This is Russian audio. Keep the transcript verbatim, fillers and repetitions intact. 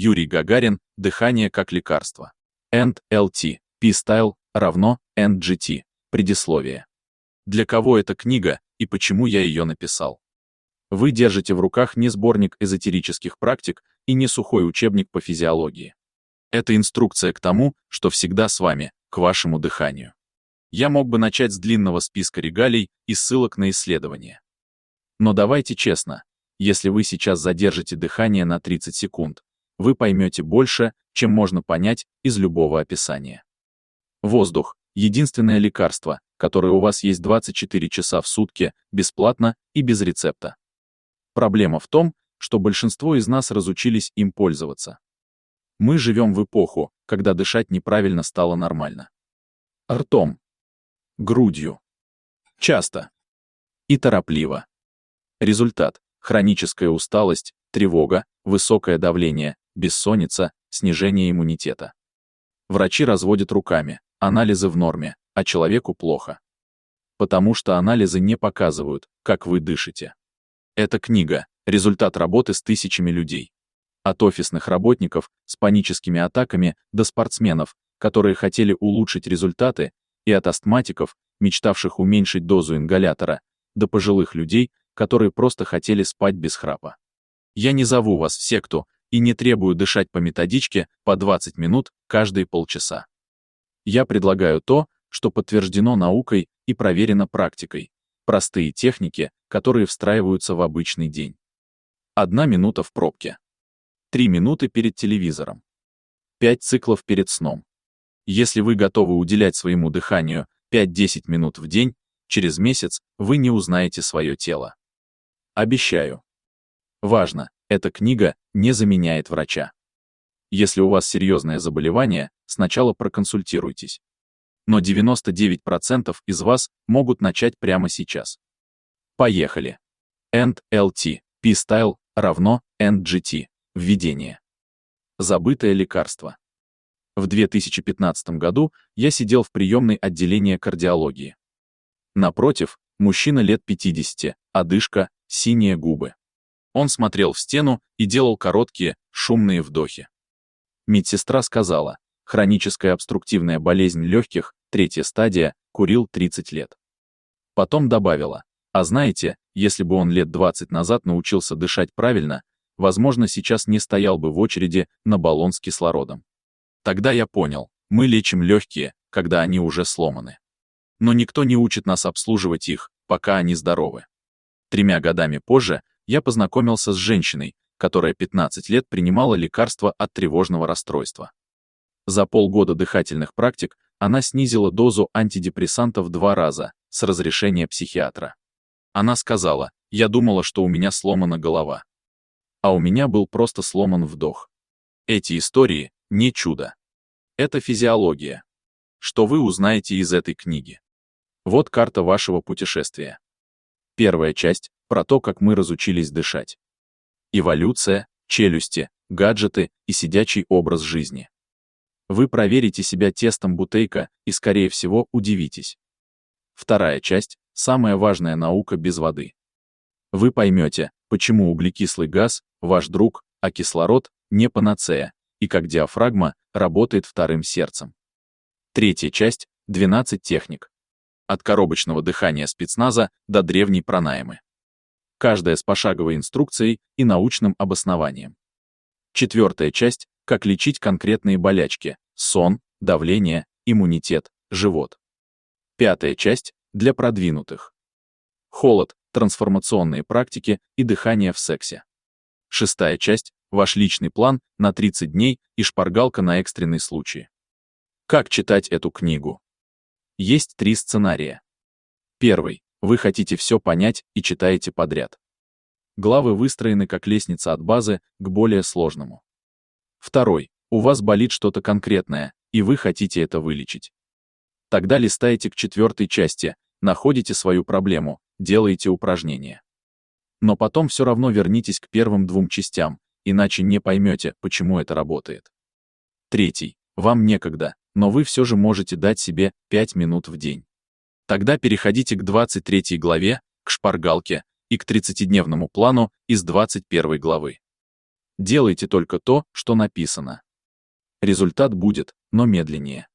Юрий Гагарин, дыхание как лекарство. энд эл ти, P-Style равно энд джи ти. Предисловие. Для кого эта книга и почему я ее написал? Вы держите в руках не сборник эзотерических практик и не сухой учебник по физиологии. Это инструкция к тому, что всегда с вами, к вашему дыханию. Я мог бы начать с длинного списка регалий и ссылок на исследования. Но давайте честно, если вы сейчас задержите дыхание на тридцать секунд, вы поймете больше, чем можно понять из любого описания. Воздух — единственное лекарство, которое у вас есть двадцать четыре часа в сутки, бесплатно и без рецепта. Проблема в том, что большинство из нас разучились им пользоваться. Мы живем в эпоху, когда дышать неправильно стало нормально. Ртом, грудью, часто и торопливо. Результат — хроническая усталость, тревога, высокое давление, бессонница, снижение иммунитета. Врачи разводят руками, анализы в норме, а человеку плохо. Потому что анализы не показывают, как вы дышите. Эта книга — результат работы с тысячами людей. От офисных работников с паническими атаками до спортсменов, которые хотели улучшить результаты, и от астматиков, мечтавших уменьшить дозу ингалятора, до пожилых людей, которые просто хотели спать без храпа. Я не зову вас в секту и не требую дышать по методичке по двадцать минут каждые полчаса. Я предлагаю то, что подтверждено наукой и проверено практикой, простые техники, которые встраиваются в обычный день. Одна минута в пробке. Три минуты перед телевизором. Пять циклов перед сном. Если вы готовы уделять своему дыханию пять-десять минут в день, через месяц вы не узнаете свое тело. Обещаю. Важно, эта книга не заменяет врача. Если у вас серьезное заболевание, сначала проконсультируйтесь. Но девяносто девять процентов из вас могут начать прямо сейчас. Поехали. энд эл ти, P-Style равно энд джи ти. Введение. Забытое лекарство. В две тысячи пятнадцатом году я сидел в приемной отделения кардиологии. Напротив, мужчина лет пятидесяти, одышка, синие губы. Он смотрел в стену и делал короткие, шумные вдохи. Медсестра сказала: хроническая обструктивная болезнь легких, третья стадия, курил тридцать лет. Потом добавила: а знаете, если бы он лет двадцать назад научился дышать правильно, возможно, сейчас не стоял бы в очереди на баллон с кислородом. Тогда я понял, мы лечим легкие, когда они уже сломаны. Но никто не учит нас обслуживать их, пока они здоровы. Тремя годами позже я познакомился с женщиной, которая пятнадцать лет принимала лекарства от тревожного расстройства. За полгода дыхательных практик она снизила дозу антидепрессантов в два раза, с разрешения психиатра. Она сказала: я думала, что у меня сломана голова. А у меня был просто сломан вдох. Эти истории — не чудо. Это физиология. Что вы узнаете из этой книги? Вот карта вашего путешествия. Первая часть — про то, как мы разучились дышать. Эволюция, челюсти, гаджеты и сидячий образ жизни. Вы проверите себя тестом Бутейка и, скорее всего, удивитесь. Вторая часть — самая важная наука без воды. Вы поймете, почему углекислый газ — ваш друг, а кислород — не панацея, и как диафрагма работает вторым сердцем. Третья часть — двенадцать техник. От коробочного дыхания спецназа до древней пранаямы. Каждая с пошаговой инструкцией и научным обоснованием. Четвертая часть — как лечить конкретные болячки: сон, давление, иммунитет, живот. Пятая часть — для продвинутых. Холод, трансформационные практики и дыхание в сексе. Шестая часть — ваш личный план на тридцать дней и шпаргалка на экстренный случай. Как читать эту книгу? Есть три сценария. Первый. Вы хотите все понять и читаете подряд. Главы выстроены как лестница от базы к более сложному. Второй. У вас болит что-то конкретное, и вы хотите это вылечить. Тогда листаете к четвертой части, находите свою проблему, делаете упражнения. Но потом все равно вернитесь к первым двум частям, иначе не поймете, почему это работает. Третий. Вам некогда, но вы все же можете дать себе пять минут в день. Тогда переходите к двадцать третьей главе, к шпаргалке, и к тридцатидневному плану из двадцать первой главы. Делайте только то, что написано. Результат будет, но медленнее.